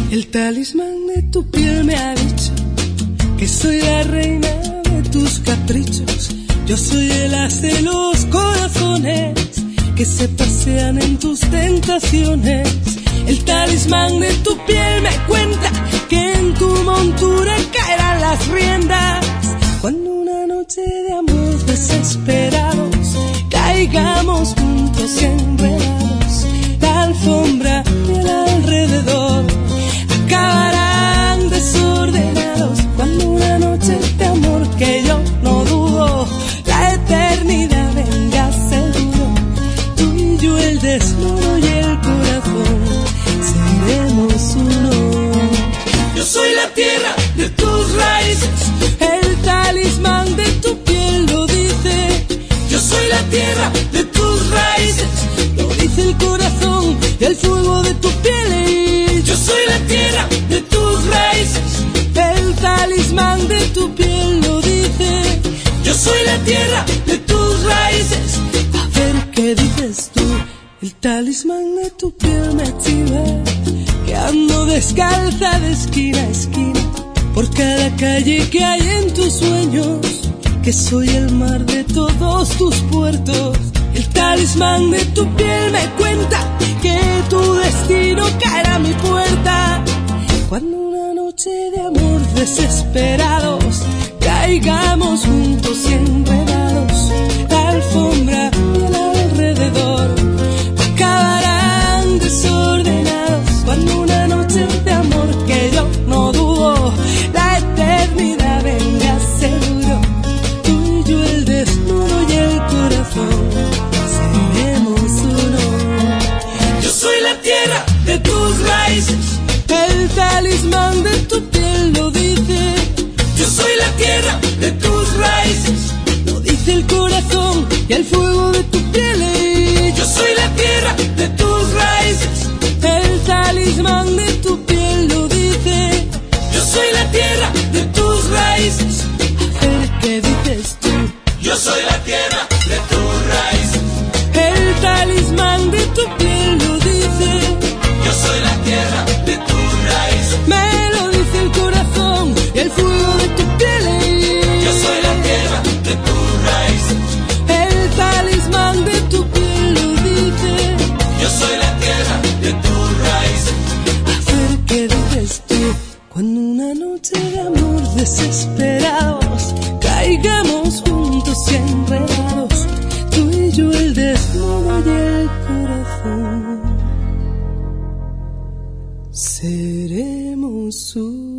El talismán de tu piel me ha dicho que soy la reina de tus caprichos. Yo soy el as de los corazones que se pasean en tus tentaciones. El talismán de tu piel me cuenta que en tu montura caerán las riendas. Cuando una noche de amor desesperados caigamos juntos y enredados, la alfombra y el alrededor acabarán desordenados. Cuando una noche de amor que yo no dudo, la eternidad venga seguro, tú y yo el desnudo y el corazón seremos uno. Yo soy la tierra de tus raíces, el talismán de tu piel lo dice. Yo soy la tierra de tus raíces, lo dice el corazón y el fuego de tu piel. Yo soy la tierra de tus raíces, el talismán de tu piel lo dice. Yo soy la tierra de tus raíces. A ver qué dices tú. El talismán de tu piel me chiva que ando descalza de esquina a esquina por cada calle que hay en tus sueños, que soy el mar de todos tus puertos. El talismán de tu piel me cuenta que tu destino caerá a mi puerta. Cuando una noche de amor desesperados caigamos juntos y enredados, la alfombra y el alrededor acabarán desordenados. Cuando una noche de amor que yo no dudo, la eternidad venga seguro, tú y yo el desnudo y el corazón seremos uno. Yo soy la tierra de tus raíces, el talismán de tu piel lo dice. Yo soy la tierra de tus raíces, lo dice el corazón y el fuego de tu piel. Yo soy la tierra de tus raíces, el talismán de tu piel lo dice. Yo soy la tierra de tus raíces. A ver qué dices tú. Yo soy la tierra de tus raíces, El talismán de tu piel lo dice. yo soy la tierra de tus raíces, Me lo dice el corazón y el fuego de tu piel. yo soy la tierra de tus raíces, El talismán de tu piel lo dice. yo soy la tierra de tus raíces, A ver qué dices tú. Cuando una noche de amor desesperados caigamos juntos y enredados, tú y yo el desnudo y el corazón seremos uno.